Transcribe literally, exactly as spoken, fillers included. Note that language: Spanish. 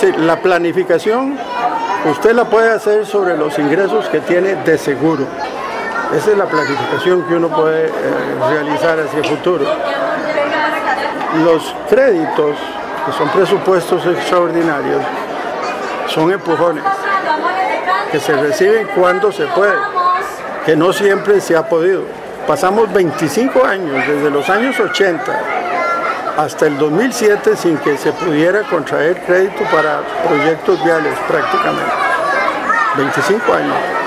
decir, la planificación usted la puede hacer sobre los ingresos que tiene de seguro. Esa es la planificación que uno puede eh, realizar hacia el futuro. Los créditos, que son presupuestos extraordinarios, son empujones, que se reciben cuando se puede, que no siempre se ha podido. Pasamos veinticinco años, desde los años ochenta hasta el dos mil siete, sin que se pudiera contraer crédito para proyectos viales prácticamente. veinticinco años.